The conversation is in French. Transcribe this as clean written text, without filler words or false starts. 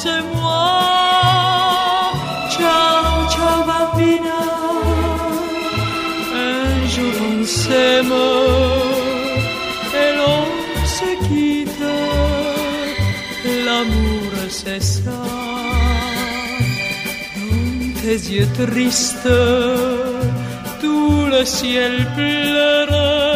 c'est moi. Ciao, ciao bambina, un jour on s'aime et l'on se quitte. L'amour c'est ça. Dans tes yeux tristes, tout le ciel pleure.